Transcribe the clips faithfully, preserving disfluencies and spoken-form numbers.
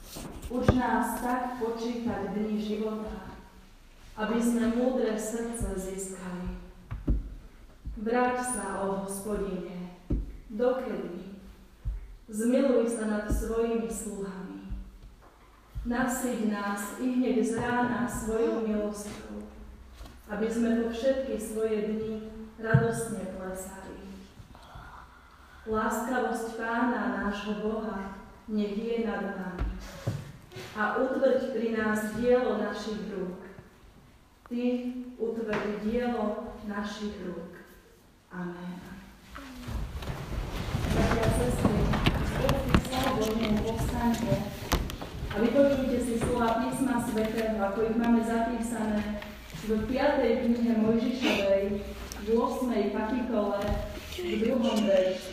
Uč nás tak počítať dni života, aby sme múdre srdce získali. Vráť sa, ó Hospodine, dokedy? Zmiluj sa nad svojimi sluhami. Nasyť nás i hneď z rána svojou milosťou, aby sme po všetky svoje dni radostne plesali. Láskavosť Pána nášho Boha nech je nad nami a utvrď pri nás dielo našich rúk. Ty utvrď dielo našich rúk. Amen. Bratia a sestry, spoločný slovo Božnému povstaňte a vypočujte si slova písma svätého, ako ich máme zapísané v piatej knihe Mojžišovej, v ôsmej kapitole, v druhom verši.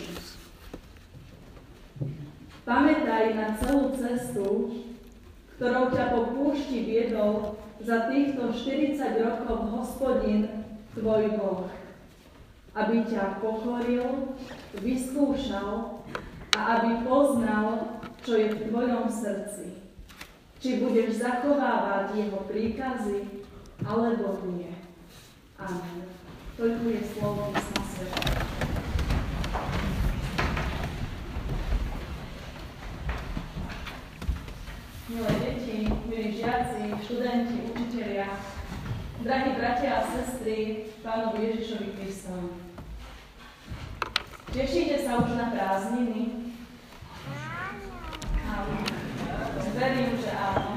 Pamätaj na celú cestu, ktorou ťa po púšti viedol za týchto štyridsať rokov Hospodin, tvoj Boh, aby ťa pokoril, vyskúšal a aby poznal, čo je v tvojom srdci. Či budeš zachovávať jeho príkazy, alebo nie. Amen. Toľko je slovo písma svätého. Milé deti, milí žiaci, študenti, učitelia, drahí bratia a sestry, Pánovi Ježišovi Kristovi. Tešíte sa už na prázdniny? Áno. Verím, že áno.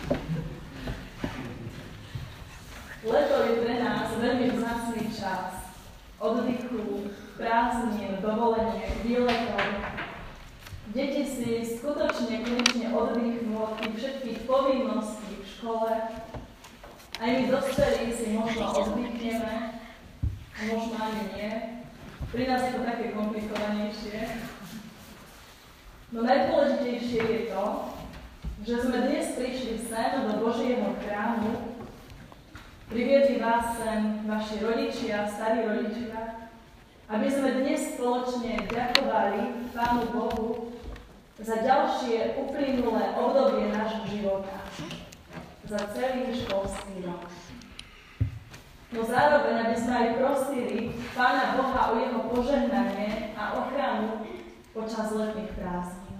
Leto je pre nás veľmi vzácny čas. Oddychu, prázdnin, dovoleniek, výletov. Deti si skutočne konečne oddychnú od tých všetkých povinností v škole. Aj my dospelí si možno oddychneme, a možno ani nie. Pri nás je to také komplikovanejšie. No najdôležitejšie je to, že sme dnes prišli sem do Božieho chrámu, priviedli vás sem vaši rodičia, starí rodičia, aby sme dnes spoločne ďakovali Pánu Bohu za ďalšie uplynulé obdobie nášho života, za celý školský rok. No zároveň, aby sme aj prosili Pána Boha o jeho požehnanie a ochranu počas letných prázdnin.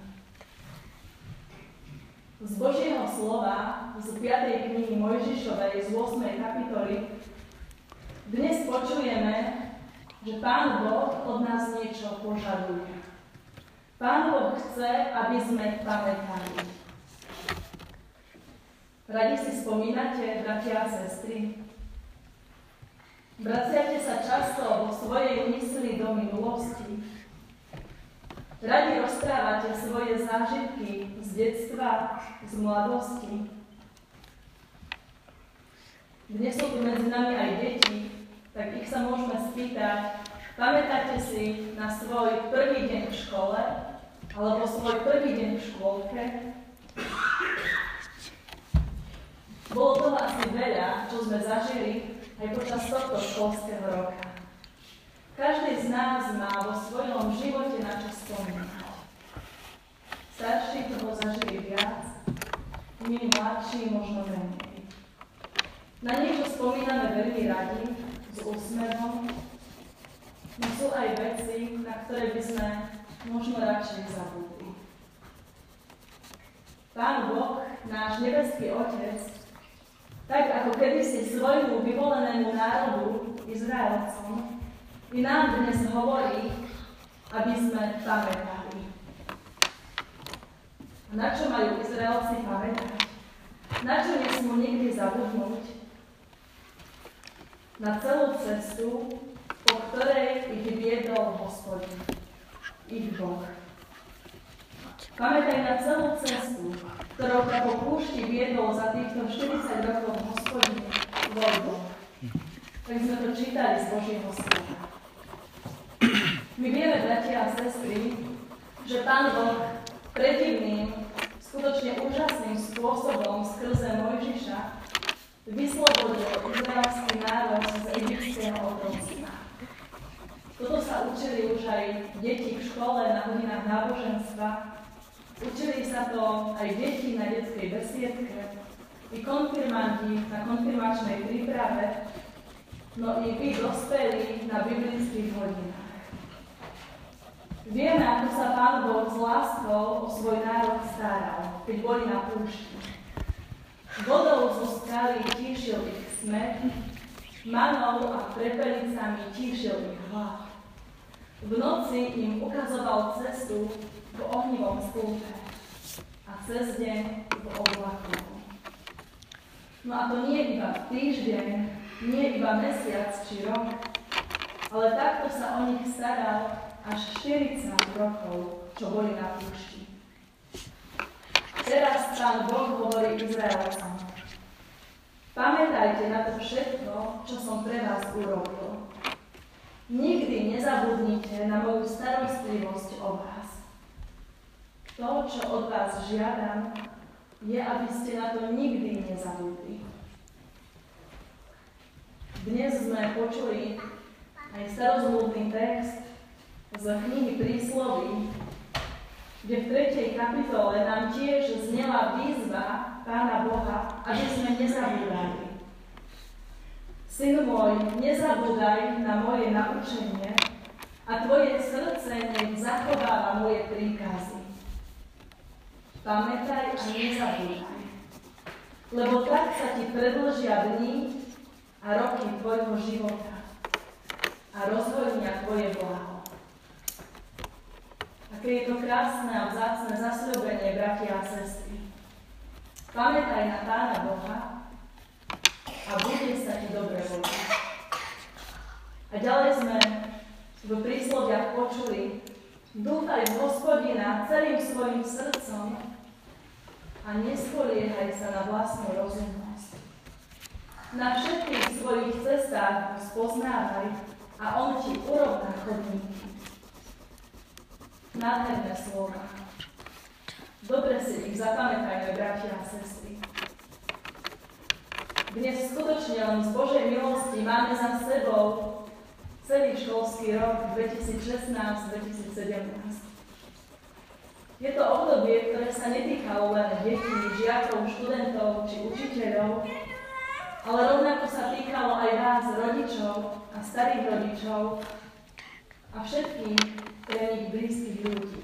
Z Božieho slova, z piatej knihy Mojžišovej, z ôsmej kapitoly, dnes počujeme, že Pán Boh od nás niečo požaduje. Pán Boh chce, aby sme pamätali. Radi si spomínate, bratia a sestry? Vraciate sa často vo svojej mysli do minulosti? Radi rozprávate svoje zážitky z detstva, z mladosti? Dnes sú tu medzi nami aj deti, tak ich sa môžeme spýtať, pamätáte si na svoj prvý deň v škole, alebo svoj prvý deň v škôlke? Bolo toho asi veľa, čo sme zažili aj počas tohto školského roka. Každý z nás má vo svojom živote na čo spomínať. Starší toho zažili viac, my mladší možno menej. Na niečo spomíname veľmi radi, s úsmevom, no sú aj veci, na ktoré by sme možno radšej zabudli. Pán Boh, náš nebeský Otec, tak ako kedysi svojmu vyvolenému národu, Izraelcom, i nám dnes hovorí, aby sme pamätali. A na čo majú Izraelci pamätať? Na čo nesmú nikdy zabudnúť? Na celú cestu, po ktorej ich viedol Hospodin, ich Boh. Pamätaj na celú cestu, ktorou ťa po púšti viedol za týchto štyridsať rokov Hospodin, tvoj Boh. Tak sme to čítali z Božieho slova. My vieme, bratia a sestry, že Pán Boh predivným, skutočne úžasným spôsobom skrze Mojžiša vyslobodil izraelský národ z egyptského otroctva. Toto sa učili už aj deti v škole na hodinách náboženstva. Učili sa to to aj deti na detskej besiedke, i konfirmanti na konfirmačnej príprave, no i vy dospelí na biblických hodinách. Vieme, ako sa Pán Boh s láskou o svoj národ staral, keď boli na púšti. Vodou zo skaly tíšil ich smet, manou a prepelicami tíšil ich hlav. V noci im ukazoval cestu v ohnivom stĺpe a cez deň v oblaku. No a to nie iba týždeň, nie iba mesiac či rok, ale takto sa o nich staral až štyridsať rokov, čo boli na púšti. Teraz Pán Boh hovorí Izraelcom: pamätajte na to všetko, čo som pre vás urobil. Nikdy nezabudnite na moju starostlivosť o vás. To, čo od vás žiadam, je, aby ste na to nikdy nezabudli. Dnes sme počuli aj starozmluvný text z knihy Prísloví, kde v tretej kapitole nám tiež znela výzva Pána Boha, aby sme nezabúdali. Syn môj, nezabúdaj na moje naučenie a tvoje srdce nech zachováva moje príkazy. Pamätaj a nezabúdaj, lebo tak sa ti predĺžia dni a roky tvojho života a rozhojnia tvoje blaho. Aké je to krásne a vzácne zasľúbenie, bratia a sestry. Pamätaj na Pána Boha a bude sa ti dobre voliť. A ďalej sme v prísloviach počuli: dúfaj v Hospodina celým svojim srdcom a nespoliehaj sa na vlastnú rozumnosť. Na všetkých svojich cestách spoznávaj a on ti urovná chodníky. Nádherné slova. Dobre si ich zapamätajme, bratia a sestry. Dnes skutočne len z Božej milosti máme za sebou celý školský rok dvetisícšestnásť dvetisícsedemnásť. Je to obdobie, ktoré sa netýkalo len detí, žiakov, študentov či učiteľov, ale rovnako sa týkalo aj vás, rodičov a starých rodičov a všetkých pre nich blízkych ľudí.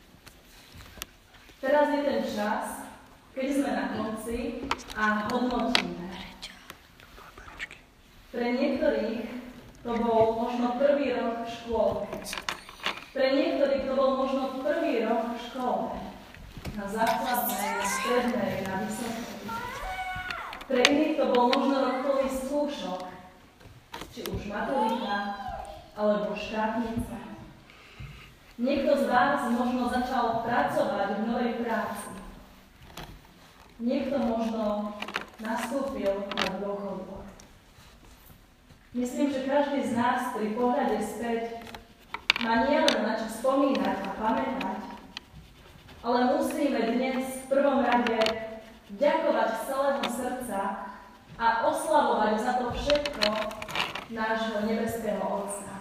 Teraz je ten čas, keď sme na konci a hodnotíme. Pre niektorých to bol možno prvý rok v škôlke. Pre niektorých to bol možno prvý rok v škole. Na základnej, na strednej, na vysokej. Pre iných to bol možno rok plný skúšok. Či už maturita, alebo štátnica. Niekto z vás možno začal pracovať v novej práci. Niekto možno nastúpil na dôchodok. Myslím, že každý z nás pri pohľade späť má nielen na čo spomínať a pamätať, ale musíme dnes v prvom rade ďakovať z celého srdca a oslavovať za to všetko nášho nebeského Otca.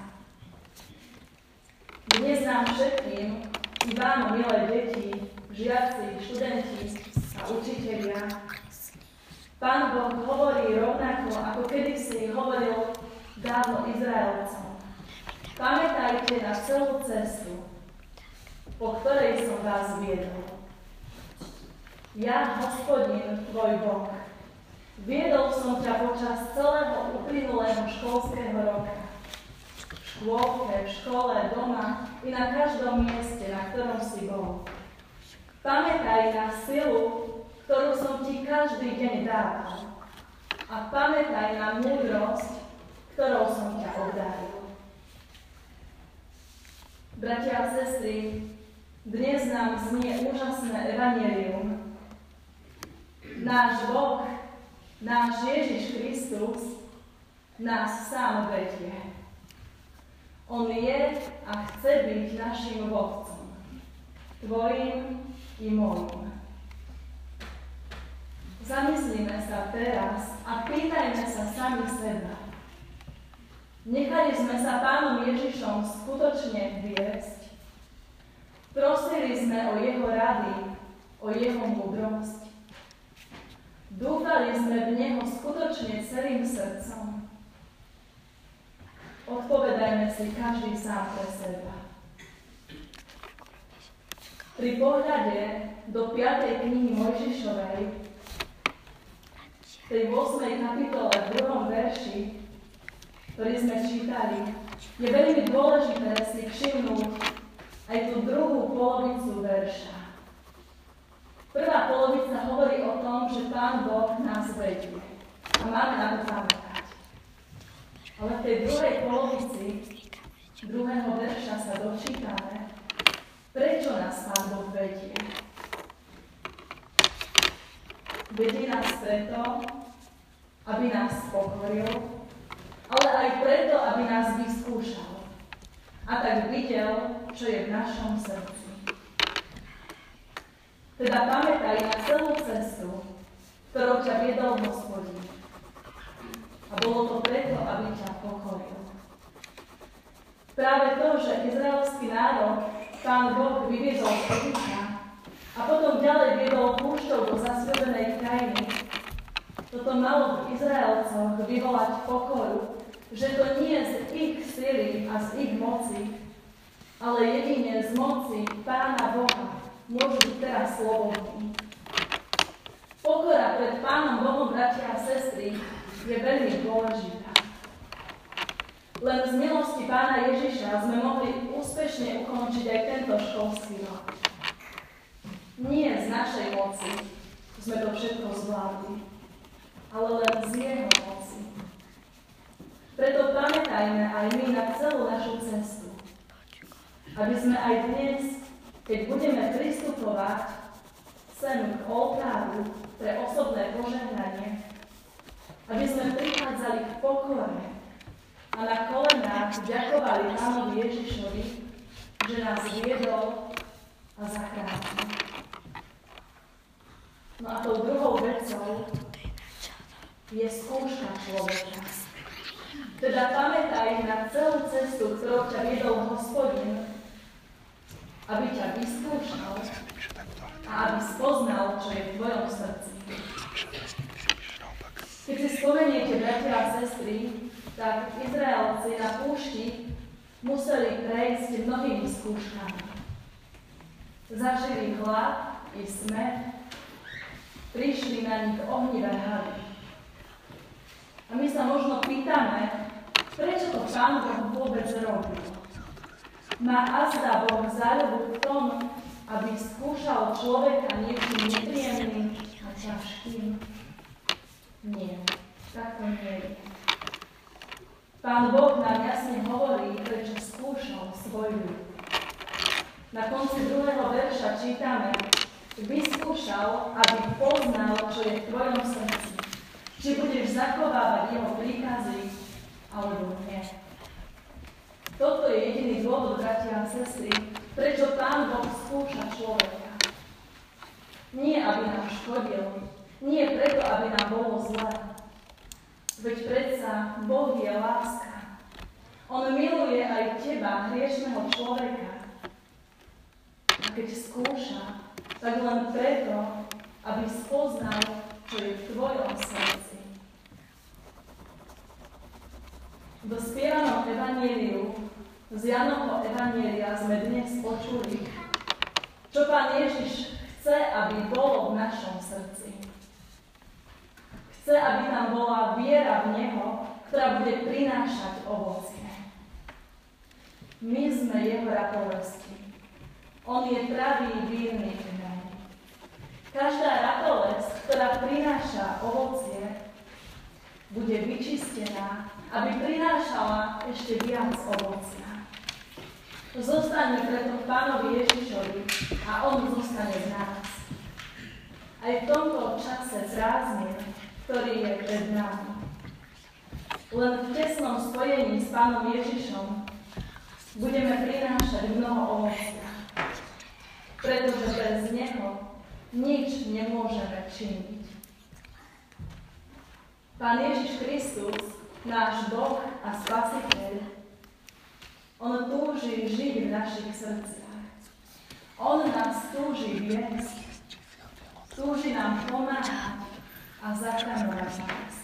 Dnes nám všetkým, i vám, milé deti, žiaci, študenti a učitelia, Pán Boh hovorí rovnako, ako kedysi hovoril dávno Izraelcom. Pamätajte na celú cestu, po ktorej som vás viedol. Ja, Hospodin, tvoj Boh, viedol som ťa počas celého uplynulého školského roka. V škôlke, v škole, doma i na každom mieste, na ktorom si bol. Pamätaj na silu, ktorú som ti každý deň dával. A pamätaj na múdrosť, ktorou som ťa obdaril. Bratia a sestry, dnes nám znie úžasné evanjelium. Náš Boh, náš Ježiš Kristus, nás sám vedie. On je a chce byť našim vodcom, tvojim i môjim. Zamyslíme sa teraz a pýtajme sa sami seba. Nechali sme sa Pánom Ježišom skutočne viesť? Prosili sme o jeho rady, o jeho múdrosť. Dúfali sme v Neho skutočne celým srdcom. Odpovedajme si každý sám pre seba. Pri pohľade do piatej knihy Mojžišovej, tej ôsmej kapitole v druhom verši, ktorý sme čítali, je veľmi dôležité si všimnúť aj tú druhú polovicu verša. Prvá polovica hovorí o tom, že Pán Boh nás vedie a máme na to pamätať. Ale v tej druhej polovici druhého verša sa dočítame, prečo nás Pán Boh vedie. Vedie nás preto, aby nás pokoril, ale aj preto, aby nás vyskúšal. A tak videl, čo je v našom srdci. Teda pamätaj na celú cestu, ktorou ťa viedol Hospodin. A bolo to preto, aby ťa pokoril. Práve to, že izraelský národ Pán Boh vyviedol z Egypta a potom ďalej viedol púšťou do zasľúbenej krajiny, toto malo v Izraelcoch vyvolať pokoru, že to nie je z ich sily a z ich moci, ale jedine z moci Pána Boha môžu byť teraz slobodní. Pokora pred Pánom Bohom, bratia a sestry, je veľmi dôležitá. Len z milosti Pána Ježiša sme mohli úspešne ukončiť aj tento školský rok. Nie z našej moci sme to všetko zvládli, ale len z Jeho moci. Preto pamätajme aj my na celú našu cestu, aby sme aj dnes, keď budeme pristupovať sem k oltáru pre osobné požehnanie, aby sme prichádzali k pokore a na kolenách ďakovali Pánovi Ježišovi, že nás viedol a zachránil. No a tou druhou vecou je skúška človeka. Teda pamätaj na celú cestu, ktorou ťa viedol Hospodin, aby ťa vyskúšal a aby spoznal, čo je v tvojom srdci. Keď si spomeniete, bratia a sestry, tak Izraelci na púšti museli prejsť mnohými skúškami. Zažili hlad i smäd, prišli na nich ohnivé hady. A my sa možno pýtame, prečo to Pán Boh vôbec robil? Má azda Boh záľubu v tom, aby skúšal človeka niečím nepríjemným a ťažkým? Nie, tak to nie je. Pán Boh nám jasne hovorí, prečo skúšal svoj ľud. Na konci druhého verša čítame, vyskúšal, aby poznal, čo je v tvojom srdci. Či budeš zachovávať jeho príkazy, alebo nie. Toto je jediný dôvod, bratia a sestry, prečo Pán Boh skúša človeka. Nie, aby nám škodil, nie preto, aby nám bolo zle. Veď predsa Boh je láska. On miluje aj teba, hriešného človeka. A keď skúša, tak len preto, aby spoznal, čo je v tvojom srdci. V dospievanom evanjeliu z Jánovho evanjelia sme dnes počuli, čo Pán Ježiš chce, aby bolo v našom srdci. Chce, aby tam bola viera v Neho, ktorá bude prinášať ovocie. My sme Jeho ratolesti. On je pravý vírny kmeň. Každá ratolesť, ktorá prináša ovocie, bude vyčistená, aby prinášala ešte viac ovocia. Zostane preto Pánovi Ježišovi a On zostane v nás. Aj v tomto čase prázdnin, ktorý je pred nami. Len v tesnom spojení s Pánom Ježišom budeme prinášať mnoho ovocia, pretože bez Neho nič nemôžeme činiť. Pán Ježiš Kristus, náš Boh a Spasiteľ, On túži žiť v našich srdciach. On nás túži viesť. túži nám pomáhať a zachraňovať nás.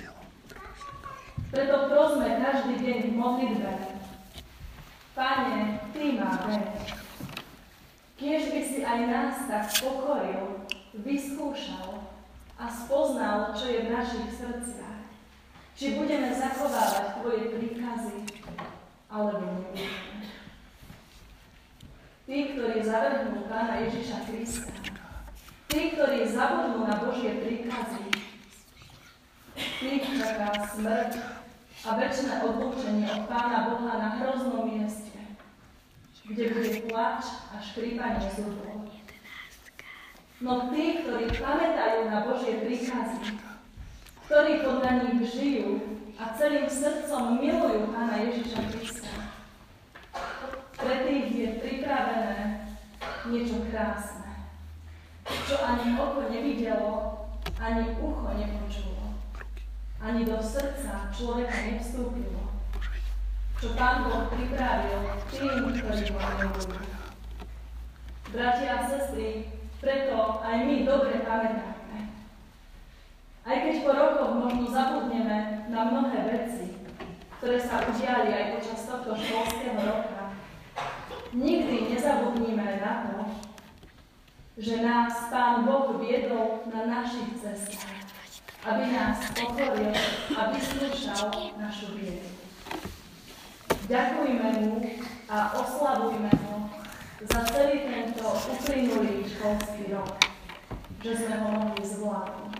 Preto prosme každý deň v modlitbe: Pane, Ty ma veď. Kiež by si aj nás tak pokoril, vyskúšal a spoznal, čo je v našich srdciach. Či budeme zachovávať Tvoje príkazy, alebo nebudeme. Tí, ktorí zavrhnú Pána Ježiša Krista, tí, ktorí zabudnú na Božie príkazy, tých čaká smrť a večné odlúčenie od Pána Boha na hroznom mieste, kde bude pláč a škrípanie zubov. No tí, ktorí pamätajú na Božie príkazy, ktorí podľa nich žijú a celým srdcom milujú Pána Ježiša Krista, pre tých je pripravené niečo krásne, čo ani oko nevidelo, ani ucho nepočulo, ani do srdca človeka nevstúpilo, čo Pán Boh pripravil tým, ktorí ho milujú. Bratia a sestry, preto aj my dobre pamätáme. Aj keď po rokoch možno zabudneme na mnohé veci, ktoré sa udiali aj počas tohto školského roka, nikdy nezabudnime na to, že nás Pán Boh viedol na našich cestách, aby nás pokoril a vyskúšal našu vieru. Ďakujme mu a oslavujme ho za celý tento uplynulý školský rok, že sme ho mohli zvládnuť.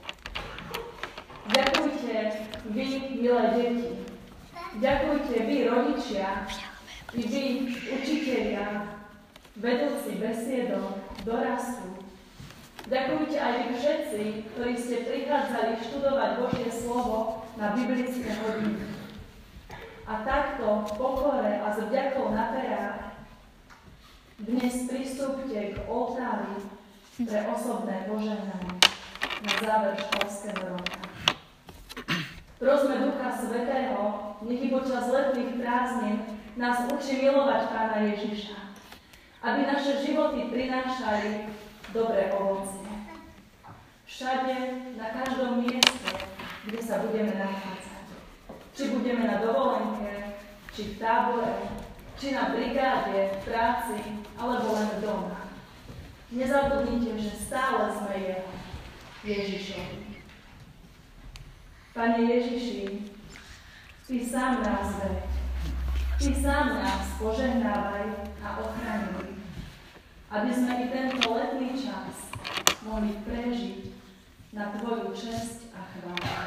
Ďakujte vy, milé deti. Ďakujte vy, rodičia, i vy, učitelia, vedúci besiedok, dorastu. Ďakujte aj vy všetci, ktorí ste prichádzali študovať Božie slovo na biblické hodiny. A takto v pokore a s vďakou na perách dnes pristúpte k oltári pre osobné požehnanie na záver školského roka. Prosme Ducha Svätého, nech i počas letných prázdnin nás učí milovať Pána Ježiša, aby naše životy prinášali dobré ovocie. Všade, na každom mieste, kde sa budeme nachádzať. Či budeme na dovolenke, či v tábore, či na brigáde, v práci, alebo len doma. Nezabudnite, že stále sme jeho, Ježišovi. Pane Ježiši, Ty sám nás veď. Ty sám nás požehnávaj a ochraňuj, aby sme i tento letný čas mohli prežiť na Tvoju česť a chválu.